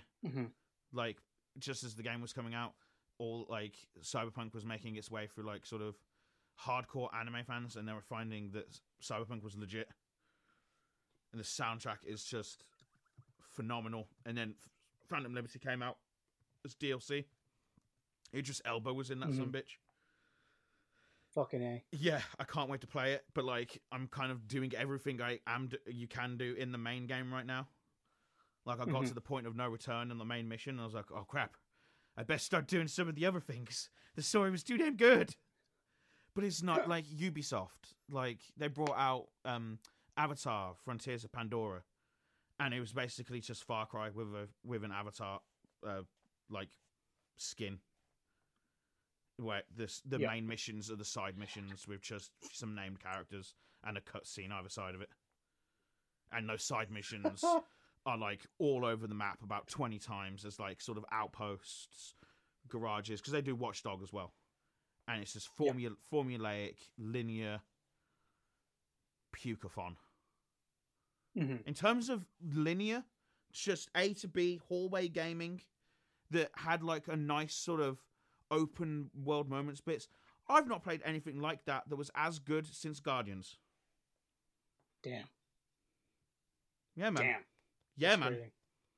Just as the game was coming out, all Cyberpunk was making its way through sort of hardcore anime fans, and they were finding that Cyberpunk was legit. And the soundtrack is just phenomenal. And then Phantom Liberty came out as DLC. Idris Elba was in that sumbitch. Fucking A. Yeah, I can't wait to play it, but I'm kind of doing everything you can do in the main game right now. I got to the point of no return in the main mission, and I was like, oh crap, I best start doing some of the other things. The story was too damn good. But it's not like Ubisoft. Like, they brought out Avatar: Frontiers of Pandora, and it was basically just Far Cry with an Avatar like skin. Where the main missions are the side missions with just some named characters and a cutscene either side of it. And those side missions are like all over the map about 20 times as like sort of outposts, garages, because they do Watchdog as well. And it's just formulaic, linear, pucathon. Mm-hmm. In terms of linear, just A to B hallway gaming that had like a nice sort of open world moments bits. I've not played anything like that was as good since Guardians. Damn. Yeah, man. Damn. Yeah, That's man. crazy.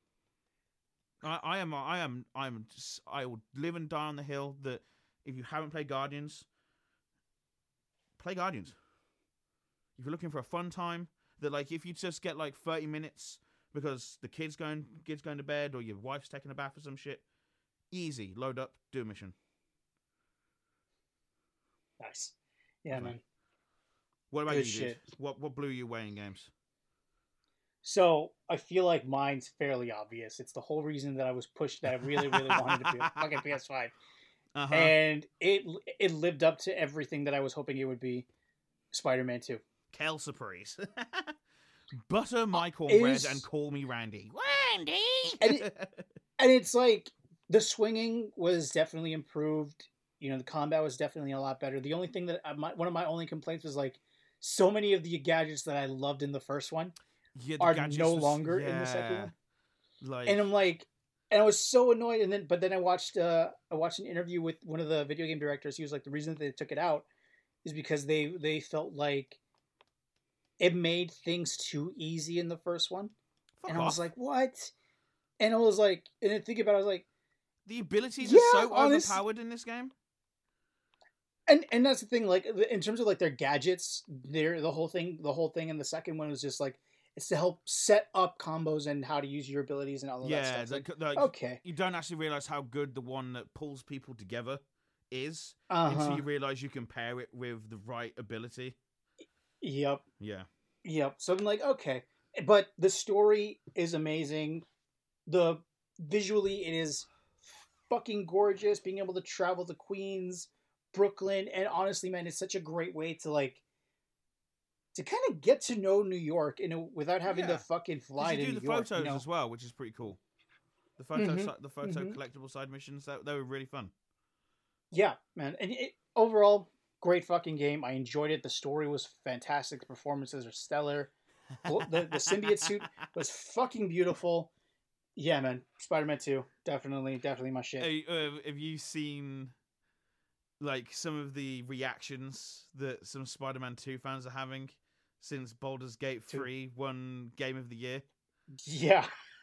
I will live and die on the hill that if you haven't played Guardians, play Guardians. If you're looking for a fun time, that like if you just get like 30 minutes because the kid's going to bed or your wife's taking a bath or some shit, easy, load up, do a mission. Nice. Yeah, man. What about Good you, shit. dude? What blew you away in games? So I feel like mine's fairly obvious. It's the whole reason that I was pushed that I really, really wanted to be a fucking PS5. Uh-huh. And it lived up to everything that I was hoping it would be. Spider-Man 2. Kale Surprise. Butter my cornbread Is- and call me Randy. Randy! And it's like the swinging was definitely improved. You know, the combat was definitely a lot better. The only thing that one of my only complaints was like so many of the gadgets that I loved in the first one are no longer in the second one. Like, And I'm like, and I was so annoyed. But then I watched an interview with one of the video game directors. He was like, the reason that they took it out is because they felt like it made things too easy in the first one. fuck And off. I was like, what? And I was like, and then thinking about it, I was like, the abilities Yeah, are so honest- overpowered in this game. and that's the thing, like in terms of like their gadgets, the whole thing in the second one was just like it's to help set up combos and how to use your abilities and all of that Yeah, stuff. Like, like, okay. you don't actually realize how good the one that pulls people together is Uh-huh. until you realize you can pair it with the right ability. Yep. Yeah. So I'm like, okay. But the story is amazing. Visually it is fucking gorgeous. Being able to travel to Queens, Brooklyn, and honestly, man, it's such a great way to like to kind of get to know New York without having Yeah. to fucking 'Cause fly you to do New the York. photos You know? as well, which is pretty cool. The photo Mhm. collectible side missions, they were really fun. Yeah, man. And overall, great fucking game. I enjoyed it. The story was fantastic. The performances are stellar. The symbiote suit was fucking beautiful. Yeah, man. Spider-Man 2, definitely my shit. Hey, have you seen like some of the reactions that some Spider-Man 2 fans are having since Baldur's Gate 3 won Game of the Year? Yeah.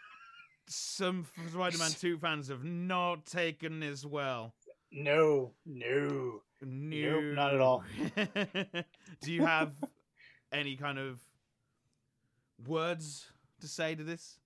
Some Spider-Man 2 fans have not taken this well. No, Nope, not at all. Do you have any kind of words to say to this?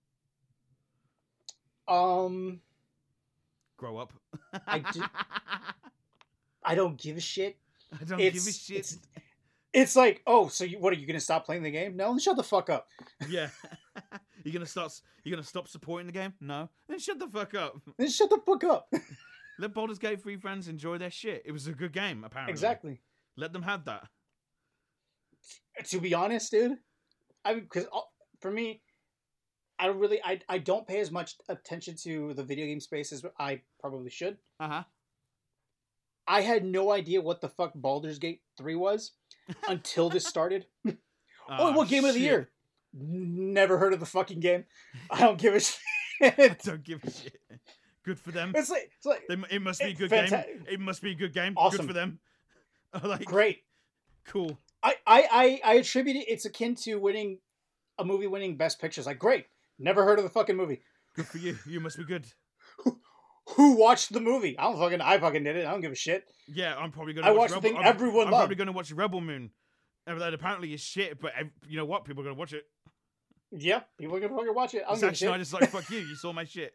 Um, Grow up. I don't give a shit. I don't give a shit. It's like, oh, so what are you gonna stop playing the game? No, then shut the fuck up. Yeah. You're gonna stop supporting the game? No. Then shut the fuck up. Then shut the fuck up. Let Baldur's Gate 3 fans enjoy their shit. It was a good game, apparently. Exactly. Let them have that. To be honest, dude, because for me, I don't pay as much attention to the video game space as I probably should. Uh-huh. I had no idea what the fuck Baldur's Gate 3 was until this started. What game of the year? Never heard of the fucking game. I don't give a shit. I don't give a shit. Good for them. It's like It must be a good fanta- game. It must be a good game. Awesome. Good for them. Like, great. Cool. I attribute it's akin to winning a movie winning Best Pictures. Like, great. Never heard of the fucking movie. Good for you. You must be good. Who watched the movie? I fucking did it. I don't give a shit. Yeah, I'm probably gonna. I watch watched the Rebel, thing everyone I'm loved. probably gonna watch Rebel Moon. And that apparently is shit, but you know what? People are gonna watch it. Yeah, people are gonna fucking watch it. I don't Zack give a shit. Snyder's like, fuck you. You saw my shit.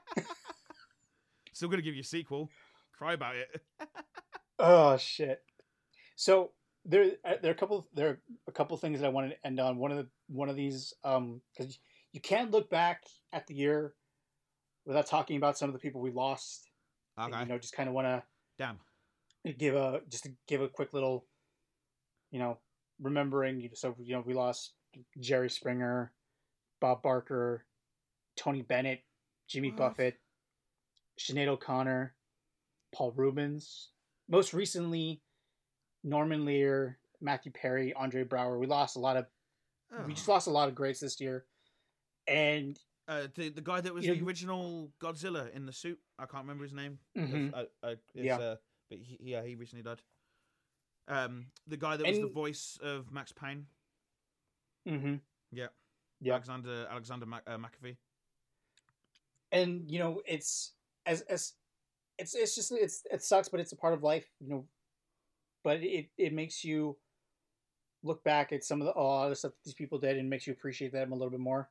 Still gonna give you a sequel. Cry about it. Oh shit. So there are a couple things that I wanted to end on. One of these because you can't look back at the year without talking about some of the people we lost. Okay. And, just kind of want to Damn. give a quick little, remembering. So we lost Jerry Springer, Bob Barker, Tony Bennett, Jimmy Buffett, Sinead O'Connor, Paul Rubens. Most recently, Norman Lear, Matthew Perry, Andre Braugher. We just lost a lot of greats this year. And the guy that was the original Godzilla in the suit, I can't remember his name. Mm-hmm. But he recently died. The guy that was the voice of Max Payne. Mm-hmm. Yeah. Alexander McAfee. And it's it sucks, but it's a part of life. But it makes you look back at some of a lot of the stuff that these people did and makes you appreciate them a little bit more.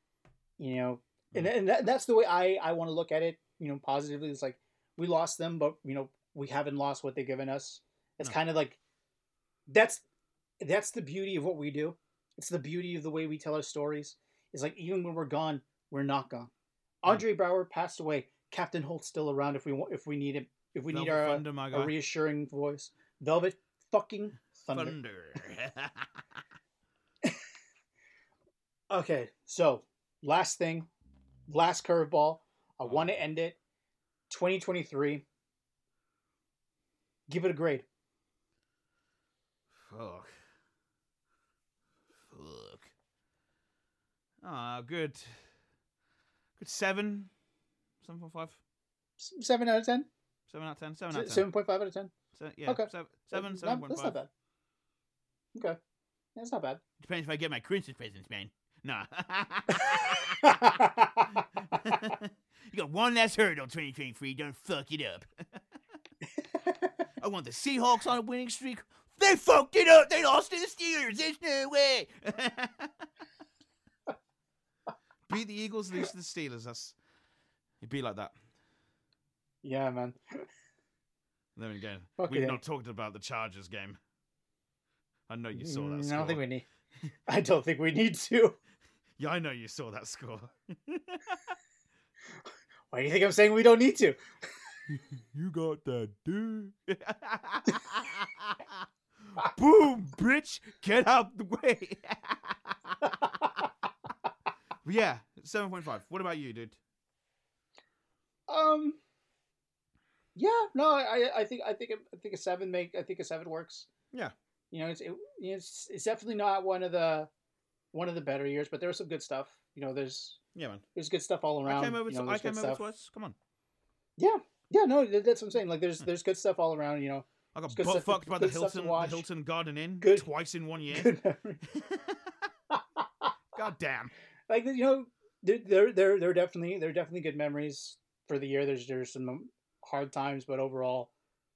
And that's the way I want to look at it. Positively, it's like we lost them, but we haven't lost what they've given us. It's kind of like that's the beauty of what we do. It's the beauty of the way we tell our stories. It's like even when we're gone, we're not gone. Andre Braugher passed away. Captain Holt's still around if we need him. If we need a reassuring voice. Velvet fucking Thunder. Okay, so last curveball. I want to end it. 2023. Give it a grade. Fuck. Good. Good 7. 7.5. 7 out of 10? 7 out of 10. 7 out of 10. 7.5 out of 10? Yeah. Okay. 7, 7.5. That's not bad. Okay. That's not bad. Depends if I get my Christmas presents, man. Nah. You got one less hurdle, 2023. Don't fuck it up. I want the Seahawks on a winning streak. They fucked it up. They lost to the Steelers. There's no way. Beat the Eagles, lose to the Steelers. It'd be like that. Yeah, man. Then again, we've not talked about the Chargers game. I know you saw that score. I don't think we need to. Yeah, I know you saw that score. Why do you think I'm saying we don't need to? You got that, dude. Boom, bitch. Get out the way. Yeah, 7.5. What about you, dude? Yeah, no, I think a 7 works. Yeah. It's definitely not one of the better years, but there was some good stuff. There's good stuff all around. I came over twice. Come on. Yeah, no, that's what I'm saying. Like, there's good stuff all around. I got butt fucked by the Hilton Garden Inn twice in 1 year. Good memories. God damn. Like, they're definitely good memories for the year. There's some hard times, but overall,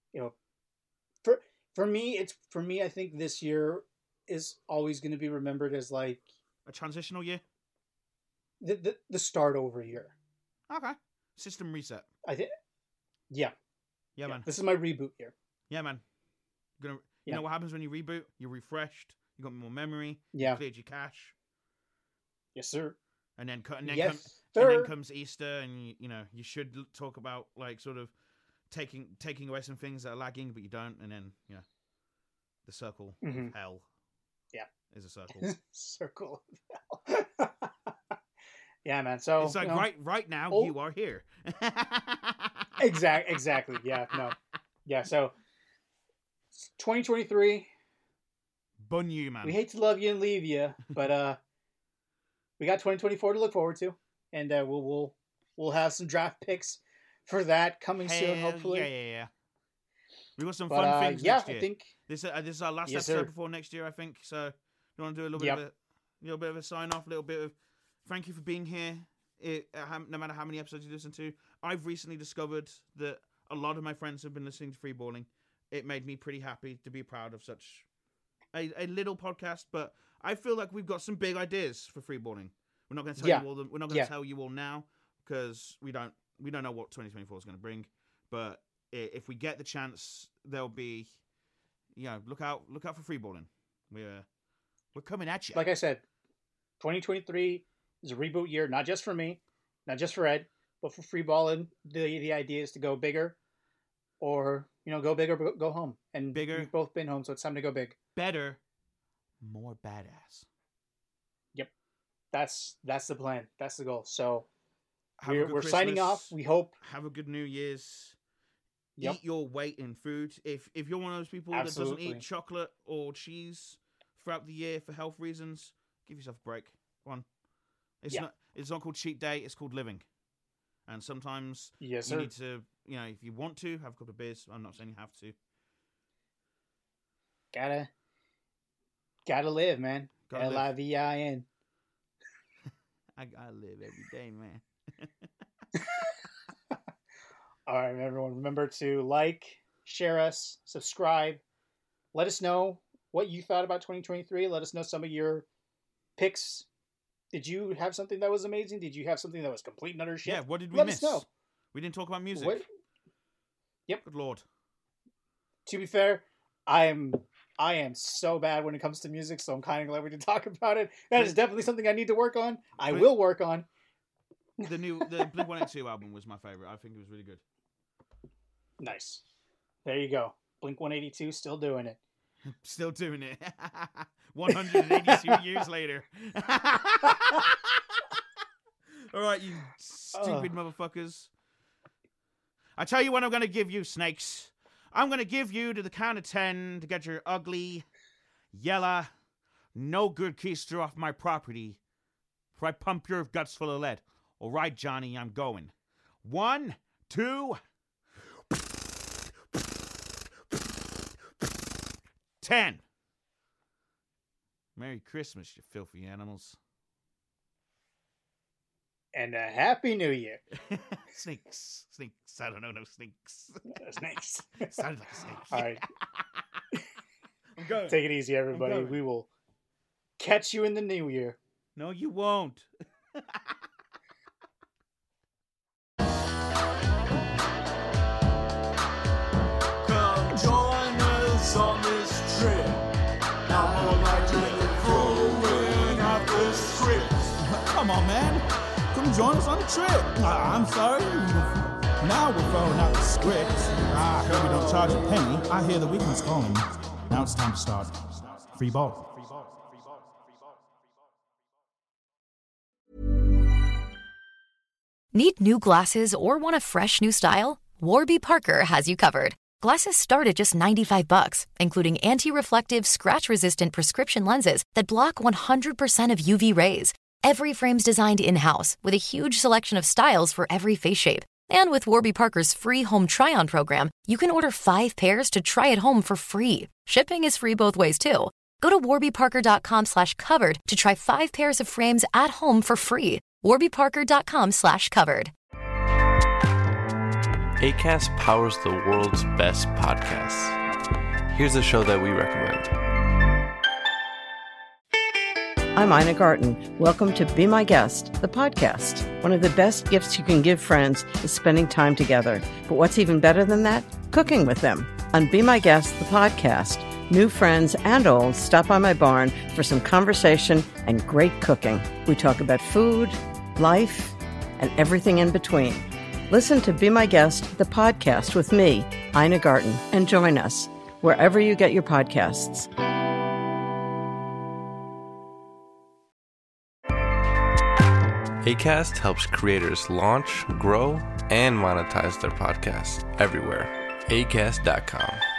for me, I think this year is always going to be remembered as like a transitional year. The start over year. Okay. System reset. I think. Yeah, man. This is my reboot year. Yeah, man. You know what happens when you reboot? You're refreshed. You got more memory. Yeah. You cleared your cache. Yes, sir. And then comes Easter, and you should talk about like sort of taking away some things that are lagging, but you don't, and then the circle of hell. Yeah, is a circle. Circle of hell. Yeah, man. So it's like right now you are here. Exactly. Yeah. No. Yeah. So 2023. Bun you, man. We hate to love you and leave you, but we got 2024 to look forward to, and we'll have some draft picks for that coming soon, hopefully. Yeah. We got some fun things next year. I think this is our last episode before next year, I think. So you want to do a little bit of a sign off, a little bit of thank you for being here. No matter how many episodes you listen to, I've recently discovered that a lot of my friends have been listening to Freeballing. It made me pretty happy to be proud of such a little podcast, but I feel like we've got some big ideas for Freeballing. We're not going to tell you all them. We're not going to tell you all now because we don't know what 2024 is going to bring. But if we get the chance, there'll be look out for free balling. We're coming at you. Like I said, 2023 is a reboot year, not just for me, not just for Ed, but for free balling. The idea is to go bigger, or go big or go home. And bigger. We've both been home, so it's time to go big. Better, more badass. Yep, that's the plan. That's the goal. So we're Christmas. signing off. We hope. Have a good New Year's. Yep. Eat your weight in food. If you're one of those people that doesn't eat chocolate or cheese throughout the year for health reasons, give yourself a break. Come on. It's not called cheat day. It's called living. And sometimes you need to, if you want to, have a couple of beers. I'm not saying you have to. Gotta live, man. L-I-V-I-N. I gotta live every day, man. All right, everyone. Remember to like, share us, subscribe. Let us know what you thought about 2023. Let us know some of your picks. Did you have something that was amazing? Did you have something that was complete and utter shit? Yeah, what did we miss? Let us know. We didn't talk about music. Yep. Good Lord. To be fair, I am so bad when it comes to music, so I'm kind of glad we didn't talk about it. That is definitely something I need to work on. I will work on. The Blink-182 album was my favorite. I think it was really good. Nice. There you go. Blink-182 still doing it. Still doing it. 182 years later. All right, you stupid motherfuckers. I tell you what I'm going to give you, snakes. I'm going to give you to the count of 10 to get your ugly, yellow, no good keister off my property before I pump your guts full of lead. All right, Johnny, I'm going. 1, 2... 10. Merry Christmas, you filthy animals. And a Happy New Year. Snakes. I don't know, no snakes. Snakes. Sounded like a snake. All right. I'm going. Take it easy, everybody. We will catch you in the new year. No, you won't. Come join us on this trip. Now more like throwing out the script. Come on, man. Come join us on the trip. I'm sorry. Now we're throwing out the script. I heard we don't charge a penny. I hear the weekend's calling. Now it's time to start. Free ball. Need new glasses or want a fresh new style? Warby Parker has you covered. Glasses start at just $95, including anti-reflective, scratch-resistant prescription lenses that block 100% of UV rays. Every frame's designed in-house with a huge selection of styles for every face shape. And with Warby Parker's free home try-on program, you can order 5 pairs to try at home for free. Shipping is free both ways, too. Go to warbyparker.com/covered to try 5 pairs of frames at home for free. warbyparker.com/covered. Acast powers the world's best podcasts. Here's a show that we recommend. I'm Ina Garten. Welcome to Be My Guest, the podcast. One of the best gifts you can give friends is spending time together. But what's even better than that? Cooking with them. On Be My Guest, the podcast, new friends and old stop by my barn for some conversation and great cooking. We talk about food, life, and everything in between. Listen to Be My Guest, the podcast with me, Ina Garten, and join us wherever you get your podcasts. Acast helps creators launch, grow, and monetize their podcasts everywhere. Acast.com.